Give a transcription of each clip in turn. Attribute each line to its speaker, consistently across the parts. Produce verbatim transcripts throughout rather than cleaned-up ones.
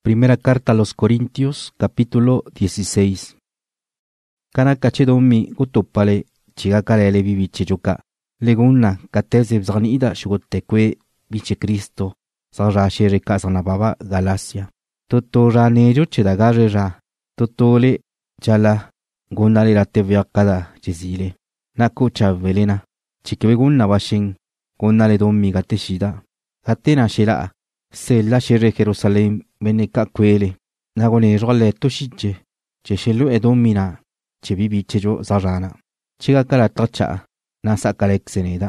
Speaker 1: Primera carta a los Corintios, capítulo dieciséis. Kana kachedomi gutopale chigakalele bibichejuka. Leguna kateze bzanida shugotekwe biche Cristo. Sarashere kasanababa Galacia. Toto ranejo chedagarera. Totole jala gunale ratevyakada jezile. Nakucha velena. Chikebeguna washin. Gunale domi gateshida. Atena shela. Sella shere Jerusalem beneka kwele. Nagone role toshije. Cheshelu edomina. Chebibi chejo zarana. Chigakala tacha. Nasa kalexeneda.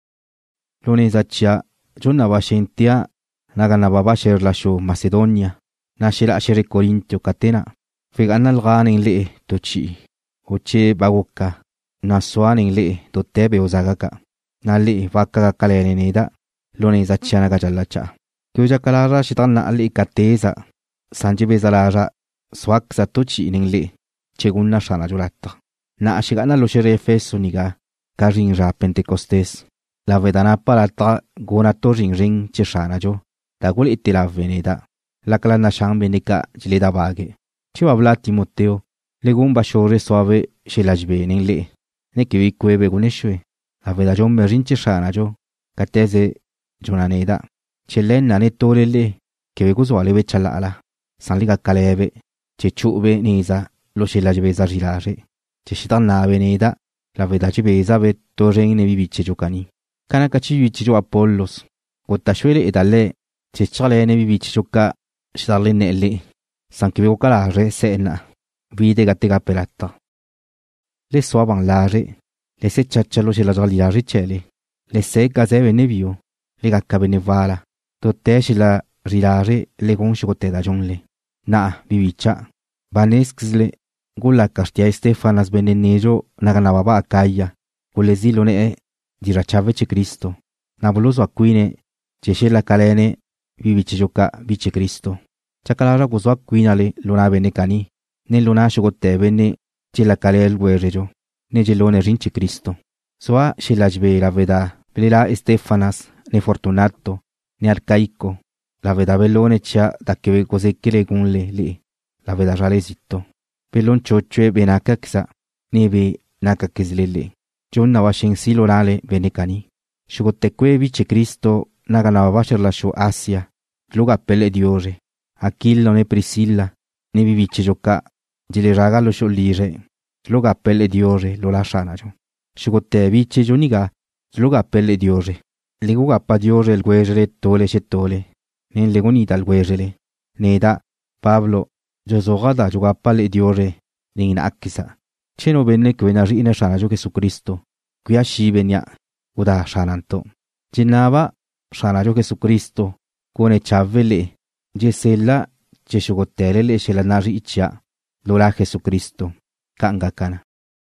Speaker 1: Lone zachia. Jona washentia. Naganababa sher lasho Macedonia. Nashela shere Corintio katena. Feganal ganen le tochi. Oche bagoka. Naswanen le totebe ozagaka. Nali vaka kaleneda. Lone zachia nagajalacha. Kuja kalara shitana ali kateza. Sanjibe zalara. Swak za tochi inengle. Cheguna shana jolata. Na ashigana lo shere Efeso niga. Karin ra Pentecostés. La vedana palata gona to ring ring cheshana jo. Tagul itila veneda. La kalana shang benika jileda bage. Chiwabla Timoteo. Legumba shore suave shelajbe nengle. Nekiwi kwebe guneshwe. La veda jo merin cheshana jo. Kateze jonaneda. Chelen nane torele. Kewe guzwalewe chalala. Sanliga kalebe. Chechube niza. Lo shelajbe zarilare. Cheshitan na veneda. La veda chibeza ve torren ne bibiche jokani. Kana kachi bichijo Apollos. Gotashwele edale. Chechale ne bibiche joka. Shidale ne ele. Sankibe gokalare sena. Vide gatega pelata. Le soaban lare. Le se chachalo shelajgalilare chele. Le se gazeve nevio. Le gakabe nevala. Tote shila rilare le gonshgote da jonle. Na bibicha. Baneskzle. Gula kastia Estefanas benenejo naganababa akaya. Gulezilo ne e. Dirachave che Cristo. Nabuloso aquine. Cheshela kalene. Bibiche joka biche Cristo. Chakalara gozo aquinale luna bene kani. Ne luna shogote bene. Chela kalel guerrejo. Ne gelone rinche Cristo. Soa shelajbe la veda. Pelela Estefanas. Ne Fortunato. Ne arcaico. La veda belone cha da que gosekele gunle le. La veda ralezito. Pelon chochwe benakaksa. Nebe nakakizlele. John nawashen silorale benekani. Shugotekwe vice Cristo. Naganabasher la sho Asia. Luga pele diore. Aquilo ne Priscilla. Ne vivice joka. Jile ragalo sho lire. Luga pele diore lo la shanajo. Shugote vice joniga. Luga pele diore. Leguga pa diore el guerre tole shetole. Nen legonita el guerrele. Neda. Pablo. Josogada jugapale diore. Nen akisa. Cheno benne kwena riina shanajo Jesucristo. Kuya shibenya. Uda shananto. Jenaba. Shanajo Jesucristo. Kone chavele. Jesela. Jesugotele shelanari icha. Lola Jesucristo. Kanga kana.